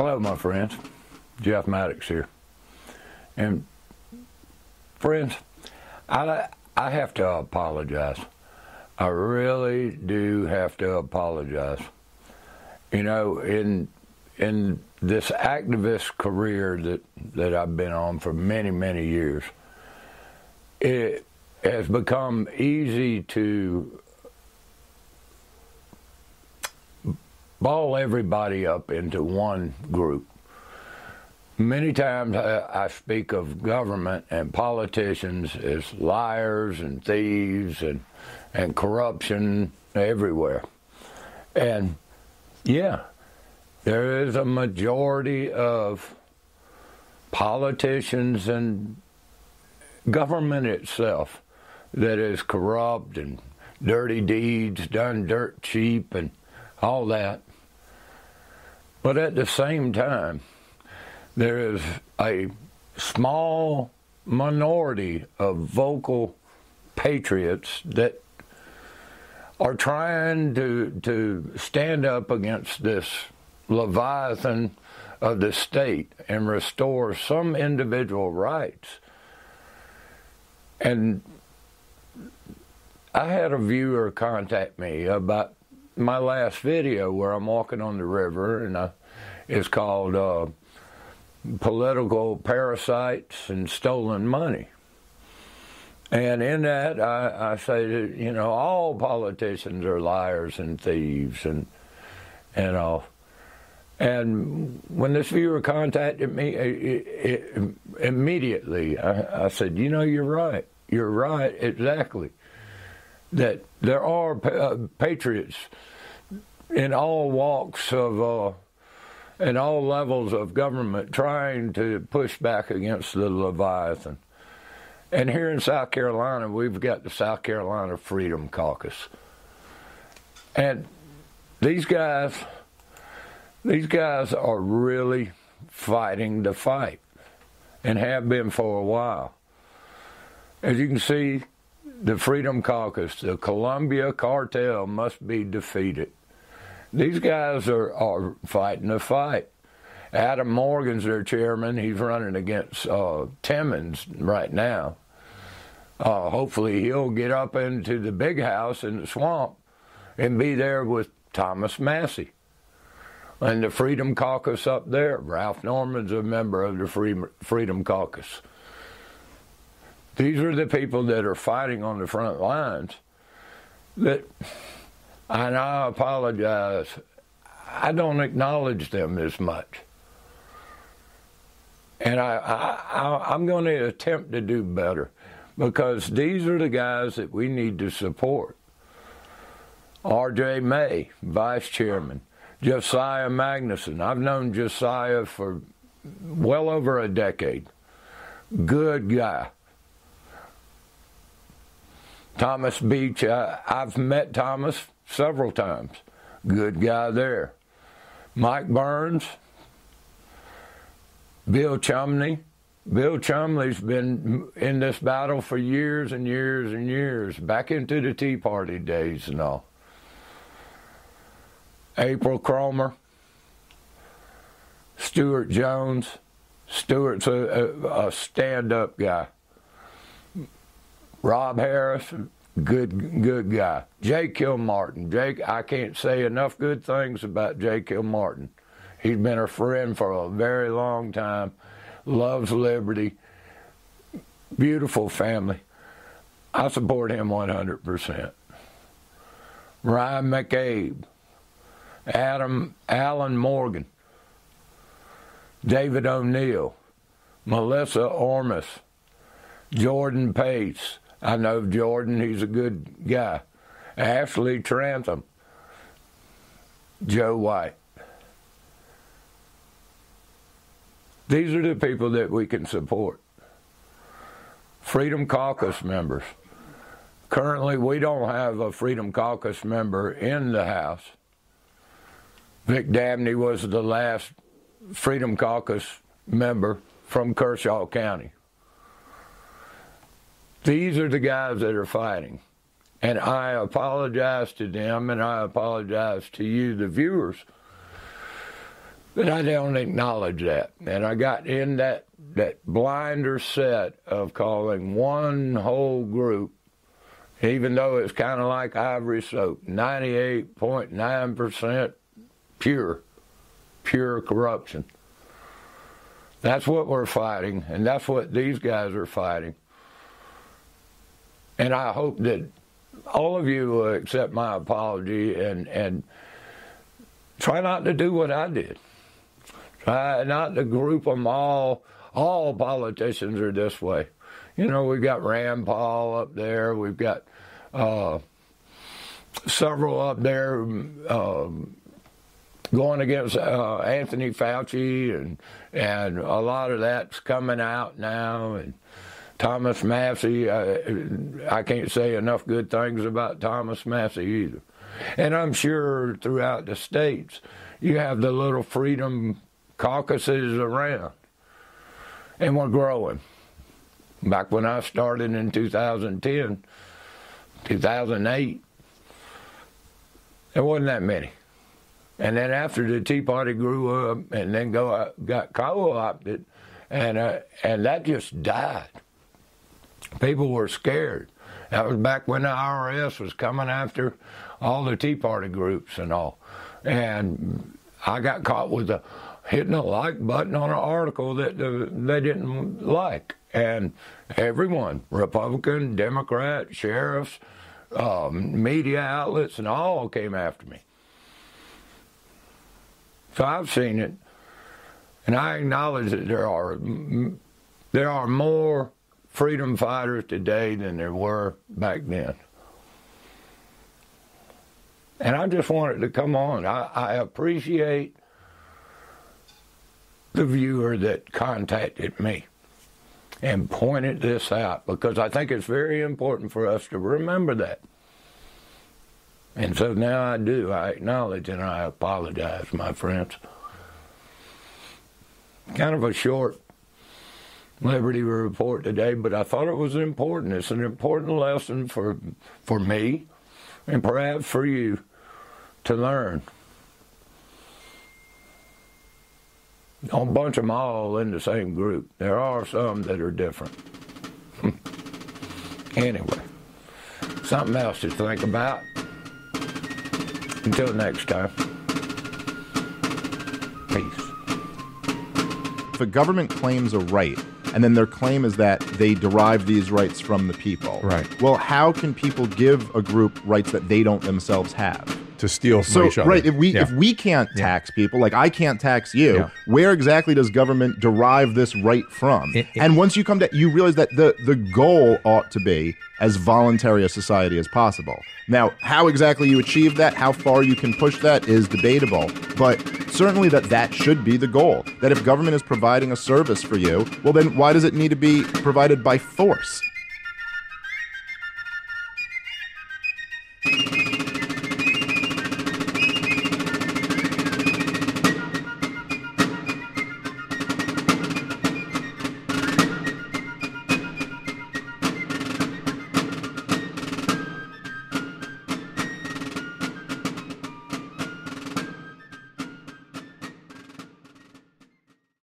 Hello, my friends. Jeff Maddox here. And friends, I have to apologize. I really do have to apologize. You know, in this activist career that I've been on for many, many years, it has become easy to ball everybody up into one group. Many times I speak of government and politicians as liars and thieves and corruption everywhere. And yeah, there is a majority of politicians and government itself that is corrupt and dirty deeds, done dirt cheap and all that. But at the same time, there is a small minority of vocal patriots that are trying to stand up against this leviathan of the state and restore some individual rights. And I had a viewer contact me about my last video where I'm walking on the river, and it's called Political Parasites and Stolen Money. And in that, I say that, you know, all politicians are liars and thieves and all. And when this viewer contacted me, immediately I said, you know, you're right. You're right, exactly. That there are patriots in all walks of and all levels of government trying to push back against the Leviathan. And here in South Carolina, we've got the South Carolina Freedom Caucus. And these guys are really fighting the fight and have been for a while. As you can see, the Freedom Caucus, the Columbia Cartel must be defeated. These guys are fighting the fight. Adam Morgan's their chairman. He's running against Timmons right now. Hopefully he'll get up into the big house in the swamp and be there with Thomas Massie and the Freedom Caucus up there. Ralph Norman's a member of the Freedom Caucus. These are the people that are fighting on the front lines that, and I apologize, I don't acknowledge them as much. And I'm going to attempt to do better, because these are the guys that we need to support. R.J. May, Vice Chairman. Josiah Magnuson. I've known Josiah for well over a decade. Good guy. Thomas Beach, I've met Thomas several times. Good guy there. Mike Burns. Bill Chumley. Bill Chumley's been in this battle for years and years and years, back into the Tea Party days and all. April Cromer. Stuart Jones. Stuart's a stand-up guy. Rob Harris, good guy. Jake Kilmartin. Jake, I can't say enough good things about Jake Kilmartin. He's been a friend for a very long time. Loves liberty. Beautiful family. I support him 100%. Ryan McCabe. Alan Morgan. David O'Neill. Melissa Ormus. Jordan Pace. I know Jordan, he's a good guy. Ashley Trantham. Joe White. These are the people that we can support. Freedom Caucus members. Currently, we don't have a Freedom Caucus member in the House. Vic Dabney was the last Freedom Caucus member from Kershaw County. These are the guys that are fighting. And I apologize to them, and I apologize to you, the viewers, But I don't acknowledge that. And I got in that blinder set of calling one whole group, even though it's kind of like ivory soap, 98.9% pure corruption. That's what we're fighting, and that's what these guys are fighting. And I hope that all of you will accept my apology and try not to do what I did. Try not to group them all. All politicians are this way. You know, we've got Rand Paul up there. We've got several up there going against Anthony Fauci, and a lot of that's coming out now. And Thomas Massey, I can't say enough good things about Thomas Massey either. And I'm sure throughout the states, you have the little freedom caucuses around. And we're growing. Back when I started in 2010, 2008, there wasn't that many. And then after the Tea Party grew up and then got co-opted, and that just died. People were scared. That was back when the IRS was coming after all the Tea Party groups and all. And I got caught with hitting the like button on an article that they didn't like. And everyone, Republican, Democrat, sheriffs, media outlets, and all came after me. So I've seen it, and I acknowledge that there are more freedom fighters today than there were back then. And I just wanted to come on. I appreciate the viewer that contacted me and pointed this out, because I think it's very important for us to remember that. And so now I do. I acknowledge and I apologize, my friends. Kind of a short Liberty Report today, but I thought it was important. It's an important lesson for me and perhaps for you to learn. Don't bunch them all in the same group. There are some that are different. Anyway, something else to think about. Until next time, peace. If a government claims a right, and then their claim is that they derive these rights from the people. Right. Well, how can people give a group rights that they don't themselves have? To steal from each other. Right, if we can't tax people, like I can't tax you, where exactly does government derive this right from? And once you come to, you realize that the goal ought to be as voluntary a society as possible. Now, how exactly you achieve that, how far you can push that is debatable, but certainly that should be the goal. That if government is providing a service for you, well then why does it need to be provided by force?